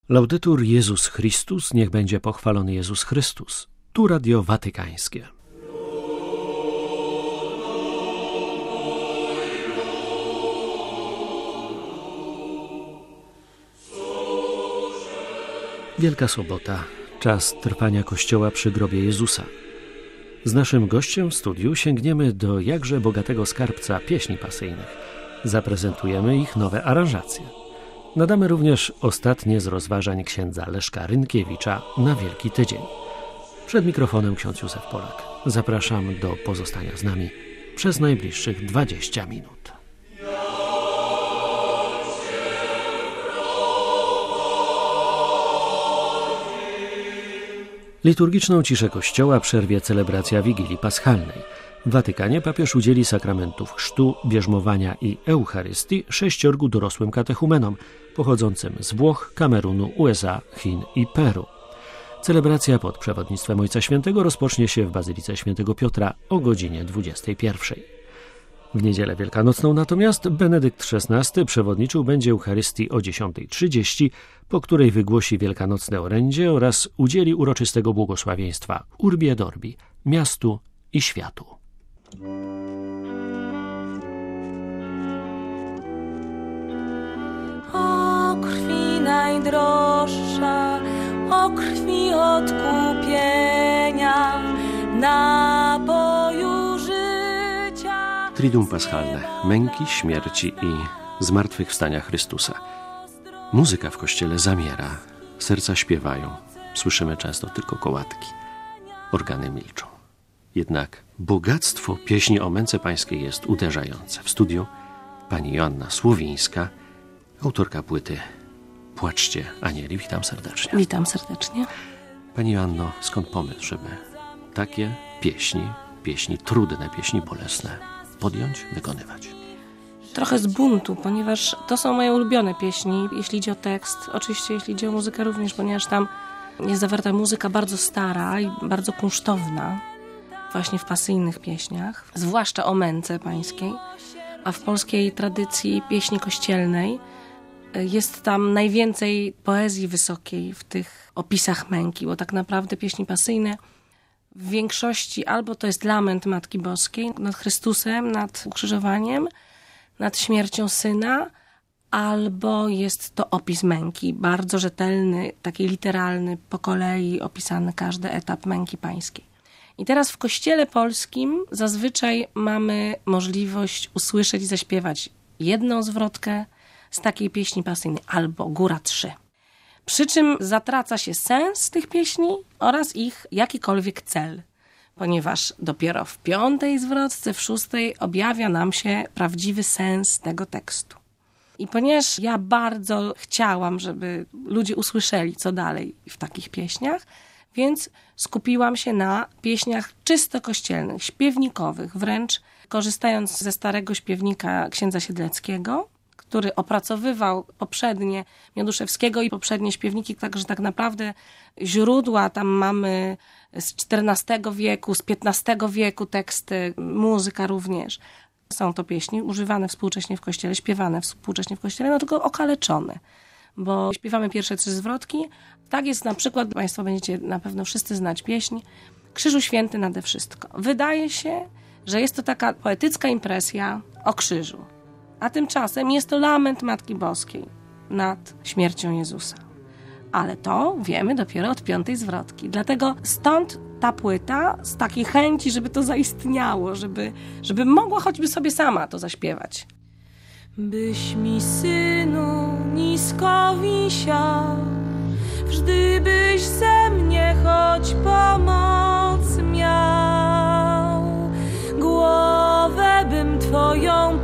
Laudetur Jezus Chrystus, niech będzie pochwalony Jezus Chrystus. Tu Radio Watykańskie. Wielka Sobota, czas trwania Kościoła przy grobie Jezusa. Z naszym gościem w studiu sięgniemy do jakże bogatego skarbca pieśni pasyjnych. Zaprezentujemy ich nowe aranżacje. Nadamy również ostatnie z rozważań księdza Leszka Rynkiewicza na Wielki Tydzień. Przed mikrofonem ksiądz Józef Polak. Zapraszam do pozostania z nami przez najbliższych 20 minut. Liturgiczną ciszę Kościoła przerwie celebracja Wigilii Paschalnej. W Watykanie papież udzieli sakramentów chrztu, bierzmowania i Eucharystii 6 dorosłym katechumenom pochodzącym z Włoch, Kamerunu, USA, Chin i Peru. Celebracja pod przewodnictwem Ojca Świętego rozpocznie się w Bazylice Świętego Piotra o godzinie 21. W niedzielę wielkanocną natomiast Benedykt XVI przewodniczył będzie Eucharystii o 10:30, po której wygłosi wielkanocne orędzie oraz udzieli uroczystego błogosławieństwa Urbi et Orbi, miastu i światu. O krwi najdroższa, o krwi odkupienia, napoju życia. Triduum Paschalne, męki, śmierci i zmartwychwstania Chrystusa. Muzyka w kościele zamiera, serca śpiewają, słyszymy często tylko kołatki, organy milczą. Jednak bogactwo pieśni o męce pańskiej jest uderzające. W studiu pani Joanna Słowińska, autorka płyty Płaczcie, anieli. Witam serdecznie. Witam serdecznie. Pani Joanno, skąd pomysł, żeby takie pieśni trudne, pieśni bolesne podjąć, wykonywać? Trochę z buntu, ponieważ to są moje ulubione pieśni, jeśli idzie o tekst. Oczywiście jeśli idzie o muzykę również, ponieważ tam jest zawarta muzyka bardzo stara i bardzo kunsztowna, właśnie w pasyjnych pieśniach, zwłaszcza o męce pańskiej, a w polskiej tradycji pieśni kościelnej jest tam najwięcej poezji wysokiej w tych opisach męki, bo tak naprawdę pieśni pasyjne w większości albo to jest lament Matki Boskiej nad Chrystusem, nad ukrzyżowaniem, nad śmiercią Syna, albo jest to opis męki, bardzo rzetelny, taki literalny, po kolei opisany każdy etap męki pańskiej. I teraz w Kościele polskim zazwyczaj mamy możliwość usłyszeć i zaśpiewać jedną zwrotkę z takiej pieśni pasyjnej, albo góra 3. Przy czym zatraca się sens tych pieśni oraz ich jakikolwiek cel, ponieważ dopiero w 5. zwrotce, w 6. objawia nam się prawdziwy sens tego tekstu. I ponieważ ja bardzo chciałam, żeby ludzie usłyszeli, co dalej w takich pieśniach, więc skupiłam się na pieśniach czysto kościelnych, śpiewnikowych, wręcz korzystając ze starego śpiewnika księdza Siedleckiego, który opracowywał poprzednie Mioduszewskiego i poprzednie śpiewniki, także tak naprawdę źródła tam mamy z XIV wieku, z XV wieku teksty, muzyka również. Są to pieśni używane współcześnie w kościele, śpiewane współcześnie w kościele, no tylko okaleczone, bo śpiewamy pierwsze 3 zwrotki. Tak jest na przykład, Państwo będziecie na pewno wszyscy znać pieśń Krzyżu Święty nade wszystko. Wydaje się, że jest to taka poetycka impresja o krzyżu. A tymczasem jest to lament Matki Boskiej nad śmiercią Jezusa. Ale to wiemy dopiero od 5. zwrotki. Dlatego stąd ta płyta z takiej chęci, żeby to zaistniało, żeby mogła choćby sobie sama to zaśpiewać. Byś mi, synu, nisko wisiał, wżdybyś ze mnie choć pomoc miał. Głowę bym twoją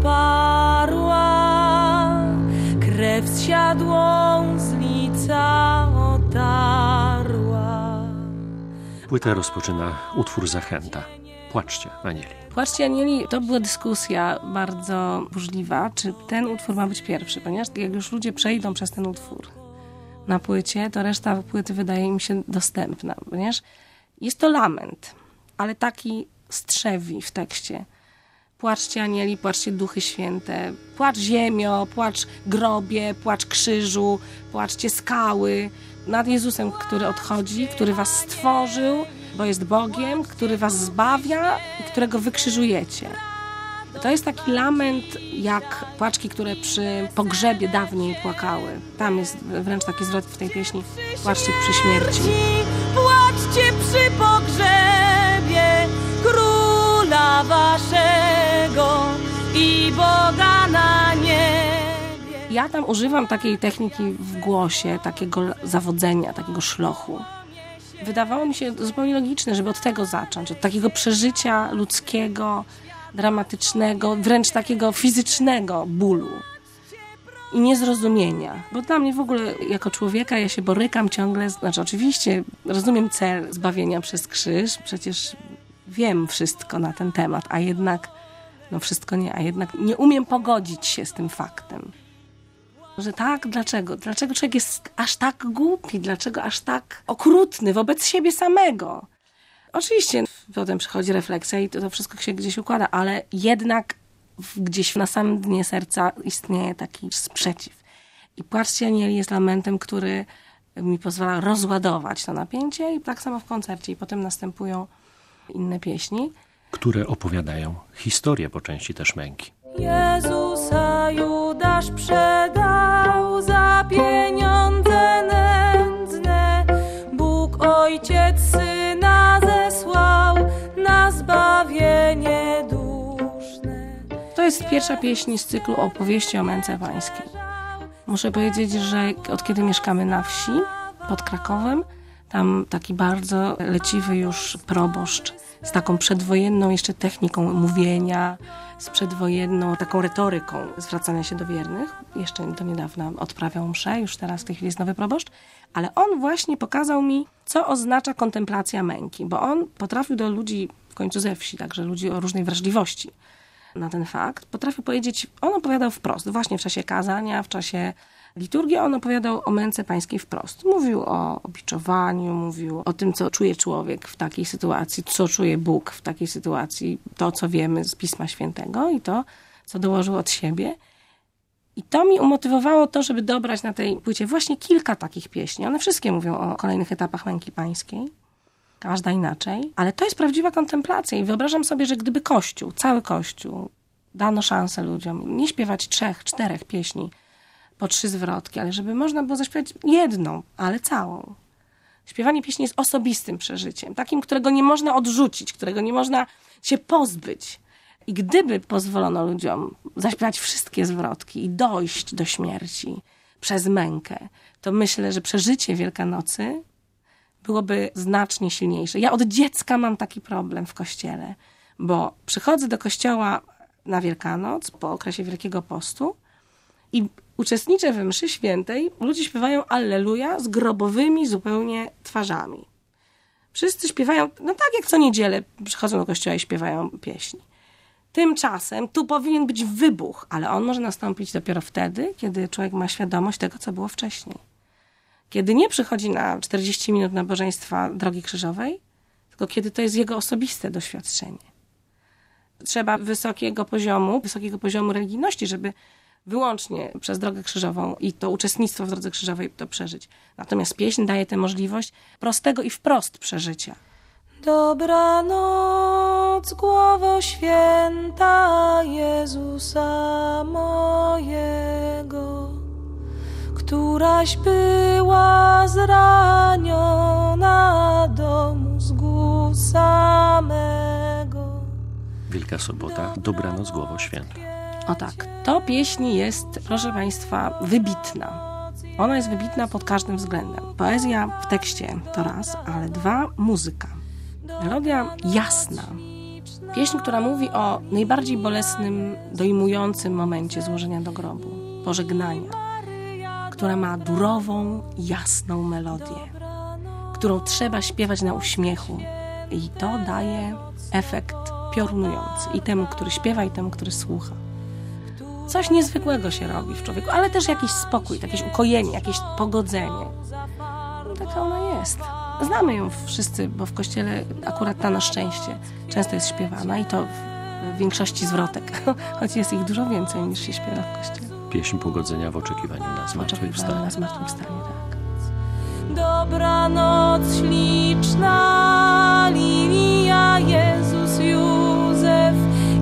podparła, krew zsiadłą z lica otarła. Płytę rozpoczyna utwór Zachęta. Płaczcie, anieli. Płaczcie, anieli, to była dyskusja bardzo burzliwa, czy ten utwór ma być pierwszy, ponieważ jak już ludzie przejdą przez ten utwór na płycie, to reszta płyty wydaje im się dostępna, ponieważ jest to lament, ale taki strzewi w tekście. Płaczcie anieli, płaczcie duchy święte, płacz ziemio, płacz grobie, płacz krzyżu, płaczcie skały. Nad Jezusem, który odchodzi, który was stworzył, bo jest Bogiem, który was zbawia i którego wykrzyżujecie. To jest taki lament jak płaczki, które przy pogrzebie dawniej płakały. Tam jest wręcz taki zwrot w tej pieśni: płaczcie przy śmierci. Płaczcie przy pogrzebie króla waszego i Boga na niebie. Ja tam używam takiej techniki w głosie, takiego zawodzenia, takiego szlochu. Wydawało mi się zupełnie logiczne, żeby od tego zacząć, od takiego przeżycia ludzkiego, dramatycznego, wręcz takiego fizycznego bólu i niezrozumienia. Bo dla mnie w ogóle jako człowieka ja się borykam ciągle, znaczy oczywiście rozumiem cel zbawienia przez krzyż, przecież wiem wszystko na ten temat, a jednak, wszystko nie, a jednak nie umiem pogodzić się z tym faktem. Że tak, dlaczego? Dlaczego człowiek jest aż tak głupi? Dlaczego aż tak okrutny wobec siebie samego? Oczywiście potem przychodzi refleksja i to wszystko się gdzieś układa, ale jednak gdzieś na samym dnie serca istnieje taki sprzeciw. I Płaczcie anieli jest lamentem, który mi pozwala rozładować to napięcie i tak samo w koncercie. I potem następują inne pieśni, które opowiadają historię po części też męki. Jezusa Judasz przedał za pieniądze nędzne. Bóg Ojciec Syna zesłał na zbawienie duszne. To jest pierwsza pieśń z cyklu opowieści o męce pańskiej. Muszę powiedzieć, że od kiedy mieszkamy na wsi pod Krakowem, tam taki bardzo leciwy już proboszcz z taką przedwojenną jeszcze techniką mówienia, z przedwojenną taką retoryką zwracania się do wiernych. Jeszcze do niedawna odprawiał mszę, już teraz w tej chwili jest nowy proboszcz. Ale on właśnie pokazał mi, co oznacza kontemplacja męki, bo on potrafił do ludzi, w końcu ze wsi, także ludzi o różnej wrażliwości na ten fakt, potrafił powiedzieć, on opowiadał wprost, właśnie w czasie kazania, w czasie liturgii, on opowiadał o męce pańskiej wprost. Mówił o biczowaniu, mówił o tym, co czuje człowiek w takiej sytuacji, co czuje Bóg w takiej sytuacji, to, co wiemy z Pisma Świętego i to, co dołożył od siebie. I to mi umotywowało to, żeby dobrać na tej płycie właśnie kilka takich pieśni. One wszystkie mówią o kolejnych etapach męki pańskiej. Każda inaczej. Ale to jest prawdziwa kontemplacja i wyobrażam sobie, że gdyby Kościół, cały Kościół, dano szansę ludziom nie śpiewać 3, 4 pieśni po 3 zwrotki, ale żeby można było zaśpiewać jedną, ale całą. Śpiewanie pieśni jest osobistym przeżyciem, takim, którego nie można odrzucić, którego nie można się pozbyć. I gdyby pozwolono ludziom zaśpiewać wszystkie zwrotki i dojść do śmierci przez mękę, to myślę, że przeżycie Wielkanocy byłoby znacznie silniejsze. Ja od dziecka mam taki problem w kościele, bo przychodzę do kościoła na Wielkanoc po okresie Wielkiego Postu i uczestniczę we mszy świętej. Ludzie śpiewają Alleluja z grobowymi zupełnie twarzami. Wszyscy śpiewają, tak jak co niedzielę przychodzą do kościoła i śpiewają pieśni. Tymczasem tu powinien być wybuch, ale on może nastąpić dopiero wtedy, kiedy człowiek ma świadomość tego, co było wcześniej. Kiedy nie przychodzi na 40 minut nabożeństwa Drogi Krzyżowej, tylko kiedy to jest jego osobiste doświadczenie. Trzeba wysokiego poziomu religijności, żeby wyłącznie przez Drogę Krzyżową i to uczestnictwo w Drodze Krzyżowej to przeżyć. Natomiast pieśń daje tę możliwość prostego i wprost przeżycia. Dobranoc, głowo święta Jezusa mojego, któraś była zraniona do mózgu samego. Wielka Sobota, Dobranoc, głowo święta. O tak, to pieśń jest, proszę Państwa, wybitna. Ona jest wybitna pod każdym względem. Poezja w tekście to raz, ale 2, muzyka. Melodia jasna. Pieśń, która mówi o najbardziej bolesnym, dojmującym momencie złożenia do grobu, pożegnania, która ma durową, jasną melodię, którą trzeba śpiewać na uśmiechu i to daje efekt piorunujący i temu, który śpiewa, i temu, który słucha. Coś niezwykłego się robi w człowieku, ale też jakiś spokój, jakieś ukojenie, jakieś pogodzenie. Taka ona jest. Znamy ją wszyscy, bo w kościele akurat ta na szczęście często jest śpiewana i to w większości zwrotek, choć jest ich dużo więcej niż się śpiewa w kościele. Pieśń pogodzenia w oczekiwaniu na zmartwychwstanie. Na zmartwychwstanie, tak. Dobranoc śliczna, Lilia, Jezus, Józef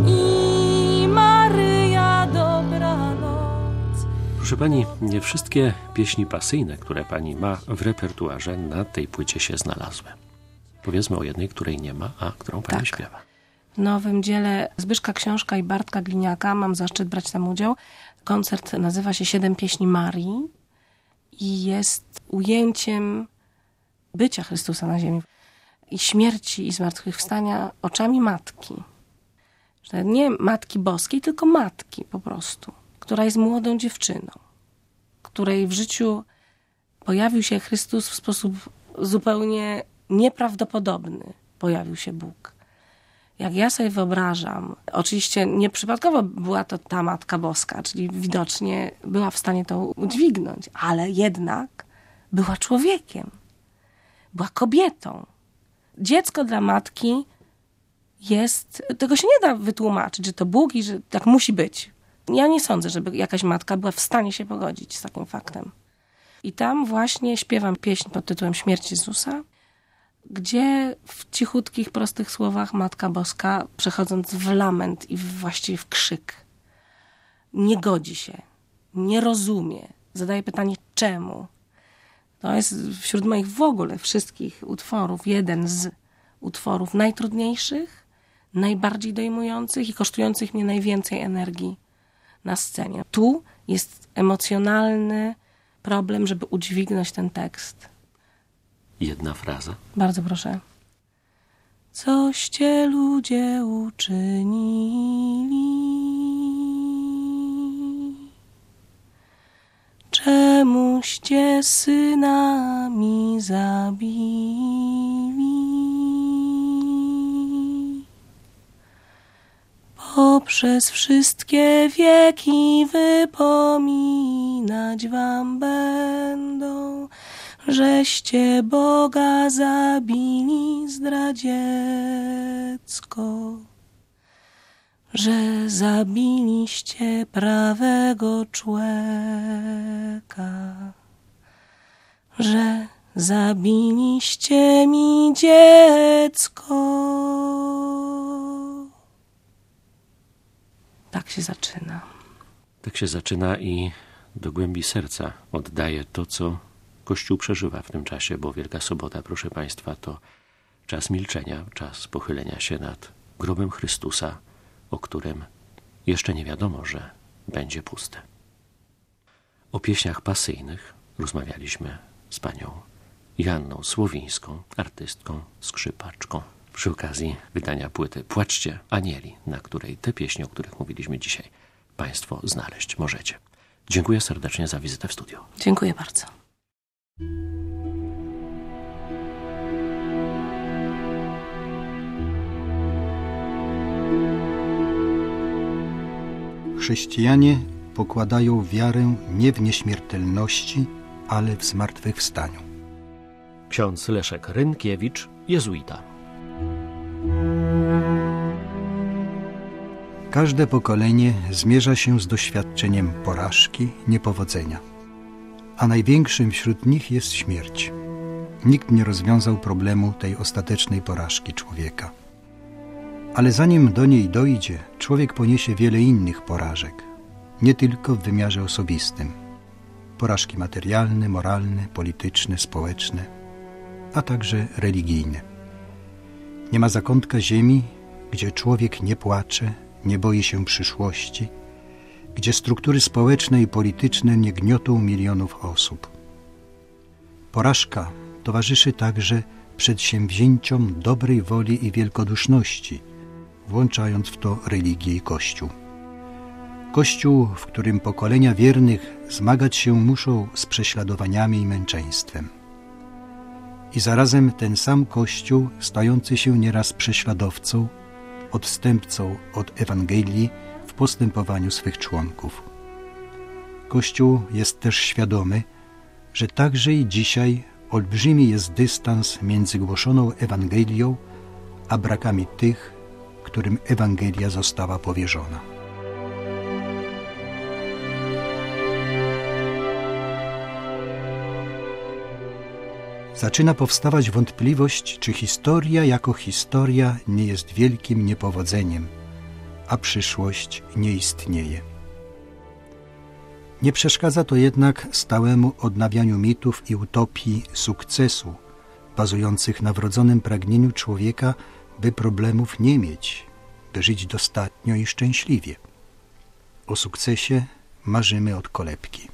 i Maryja, dobranoc. Proszę pani, nie wszystkie pieśni pasyjne, które pani ma w repertuarze, na tej płycie się znalazły. Powiedzmy o jednej, której nie ma, a którą pani śpiewa. W nowym dziele Zbyszka Książka i Bartka Gliniaka mam zaszczyt brać tam udział. Koncert nazywa się 7 pieśni Marii i jest ujęciem bycia Chrystusa na ziemi i śmierci i zmartwychwstania oczami matki. Że nie Matki Boskiej, tylko matki po prostu, która jest młodą dziewczyną, której w życiu pojawił się Chrystus w sposób zupełnie nieprawdopodobny. Pojawił się Bóg. Jak ja sobie wyobrażam, oczywiście nieprzypadkowo była to ta Matka Boska, czyli widocznie była w stanie to udźwignąć, ale jednak była człowiekiem, była kobietą. Dziecko dla matki jest, tego się nie da wytłumaczyć, że to Bóg i że tak musi być. Ja nie sądzę, żeby jakaś matka była w stanie się pogodzić z takim faktem. I tam właśnie śpiewam pieśń pod tytułem Śmierć Jezusa, gdzie w cichutkich, prostych słowach Matka Boska, przechodząc w lament i właściwie w krzyk, nie godzi się, nie rozumie, zadaje pytanie czemu. To jest wśród moich w ogóle wszystkich utworów jeden z utworów najtrudniejszych, najbardziej dojmujących i kosztujących mnie najwięcej energii na scenie. Tu jest emocjonalny problem, żeby udźwignąć ten tekst. Jedna fraza. Bardzo proszę. Coście ludzie uczynili? Czemuście syna mi zabili? Poprzez wszystkie wieki wypominać wam będą, żeście Boga zabili zdradziecko, że zabiliście prawego człeka, że zabiliście mi dziecko. Tak się zaczyna. Tak się zaczyna i do głębi serca oddaje to, co Kościół przeżywa w tym czasie, bo Wielka Sobota, proszę Państwa, to czas milczenia, czas pochylenia się nad grobem Chrystusa, o którym jeszcze nie wiadomo, że będzie pusty. O pieśniach pasyjnych rozmawialiśmy z panią Joanną Słowińską, artystką, skrzypaczką, przy okazji wydania płyty Płaczcie Anieli, na której te pieśni, o których mówiliśmy dzisiaj, Państwo znaleźć możecie. Dziękuję serdecznie za wizytę w studiu. Dziękuję bardzo. Chrześcijanie pokładają wiarę nie w nieśmiertelności, ale w zmartwychwstaniu. Ksiądz Leszek Rynkiewicz, jezuita. Każde pokolenie zmierza się z doświadczeniem porażki, niepowodzenia. A największym wśród nich jest śmierć. Nikt nie rozwiązał problemu tej ostatecznej porażki człowieka. Ale zanim do niej dojdzie, człowiek poniesie wiele innych porażek, nie tylko w wymiarze osobistym. Porażki materialne, moralne, polityczne, społeczne, a także religijne. Nie ma zakątka ziemi, gdzie człowiek nie płacze, nie boi się przyszłości, gdzie struktury społeczne i polityczne nie gniotą milionów osób. Porażka towarzyszy także przedsięwzięciom dobrej woli i wielkoduszności, włączając w to religię i Kościół. Kościół, w którym pokolenia wiernych zmagać się muszą z prześladowaniami i męczeństwem. I zarazem ten sam Kościół, stający się nieraz prześladowcą, odstępcą od Ewangelii w postępowaniu swych członków. Kościół jest też świadomy, że także i dzisiaj olbrzymi jest dystans między głoszoną Ewangelią a brakami tych, którym Ewangelia została powierzona. Zaczyna powstawać wątpliwość, czy historia jako historia nie jest wielkim niepowodzeniem, a przyszłość nie istnieje. Nie przeszkadza to jednak stałemu odnawianiu mitów i utopii sukcesu, bazujących na wrodzonym pragnieniu człowieka, by problemów nie mieć, by żyć dostatnio i szczęśliwie. O sukcesie marzymy od kolebki.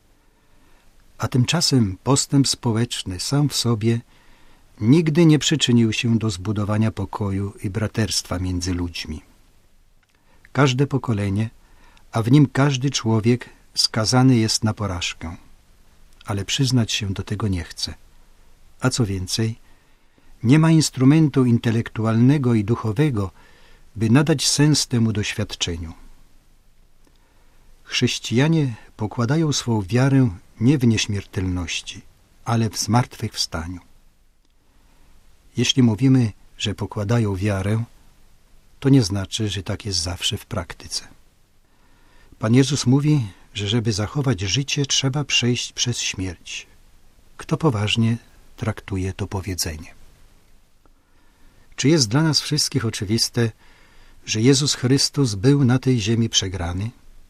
A tymczasem postęp społeczny sam w sobie nigdy nie przyczynił się do zbudowania pokoju i braterstwa między ludźmi. Każde pokolenie, a w nim każdy człowiek skazany jest na porażkę, ale przyznać się do tego nie chce. A co więcej, nie ma instrumentu intelektualnego i duchowego, by nadać sens temu doświadczeniu. Chrześcijanie pokładają swą wiarę nie w nieśmiertelności, ale w zmartwychwstaniu. Jeśli mówimy, że pokładają wiarę, to nie znaczy, że tak jest zawsze w praktyce. Pan Jezus mówi, że żeby zachować życie, trzeba przejść przez śmierć. Kto poważnie traktuje to powiedzenie? Czy jest dla nas wszystkich oczywiste, że Jezus Chrystus był na tej ziemi przegrany?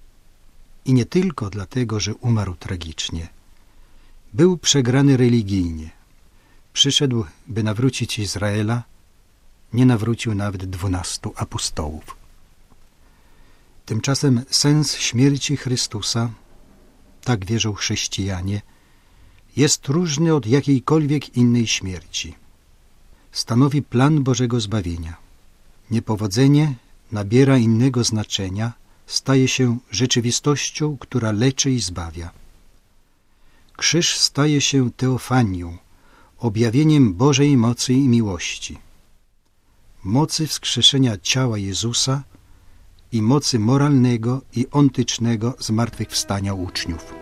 I nie tylko dlatego, że umarł tragicznie. Był przegrany religijnie. Przyszedł, by nawrócić Izraela, nie nawrócił nawet 12 apostołów. Tymczasem sens śmierci Chrystusa, tak wierzą chrześcijanie, jest różny od jakiejkolwiek innej śmierci. Stanowi plan Bożego zbawienia. Niepowodzenie nabiera innego znaczenia, staje się rzeczywistością, która leczy i zbawia. Krzyż staje się teofanią, objawieniem Bożej mocy i miłości. Mocy wskrzeszenia ciała Jezusa i mocy moralnego i ontycznego zmartwychwstania uczniów.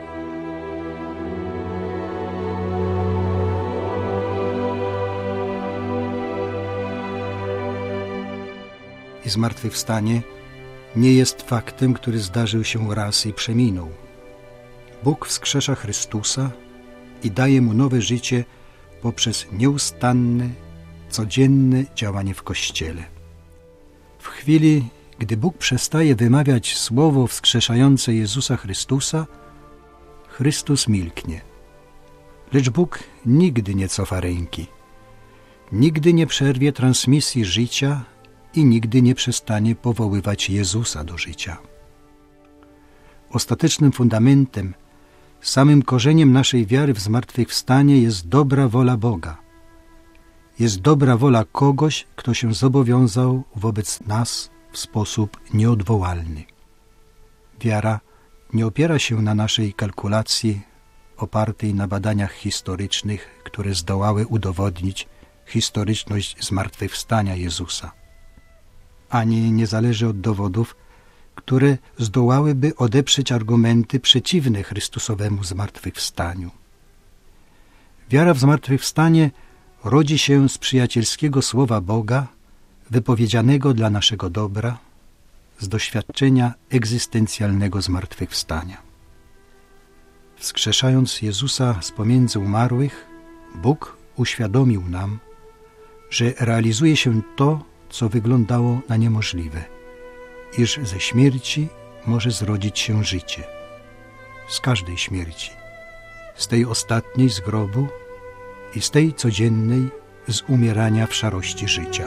I zmartwychwstanie nie jest faktem, który zdarzył się raz i przeminął. Bóg wskrzesza Chrystusa i daje mu nowe życie poprzez nieustanne, codzienne działanie w Kościele. W chwili, gdy Bóg przestaje wymawiać słowo wskrzeszające Jezusa Chrystusa, Chrystus milknie. Lecz Bóg nigdy nie cofa ręki, nigdy nie przerwie transmisji życia i nigdy nie przestanie powoływać Jezusa do życia. Ostatecznym fundamentem, samym korzeniem naszej wiary w zmartwychwstanie jest dobra wola Boga. Jest dobra wola kogoś, kto się zobowiązał wobec nas w sposób nieodwołalny. Wiara nie opiera się na naszej kalkulacji opartej na badaniach historycznych, które zdołały udowodnić historyczność zmartwychwstania Jezusa. Ani nie zależy od dowodów, które zdołałyby odeprzeć argumenty przeciwne Chrystusowemu zmartwychwstaniu. Wiara w zmartwychwstanie rodzi się z przyjacielskiego słowa Boga, wypowiedzianego dla naszego dobra, z doświadczenia egzystencjalnego zmartwychwstania. Wskrzeszając Jezusa z pomiędzy umarłych, Bóg uświadomił nam, że realizuje się to, co wyglądało na niemożliwe, iż ze śmierci może zrodzić się życie. Z każdej śmierci, z tej ostatniej z grobu i z tej codziennej z umierania w szarości życia.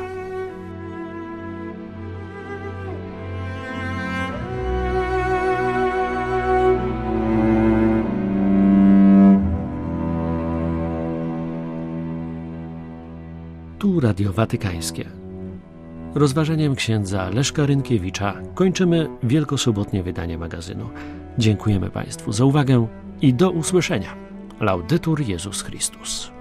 Tu Radio Watykańskie. Rozważaniem księdza Leszka Rynkiewicza kończymy wielkosobotnie wydanie magazynu. Dziękujemy Państwu za uwagę i do usłyszenia. Laudetur Jezus Chrystus.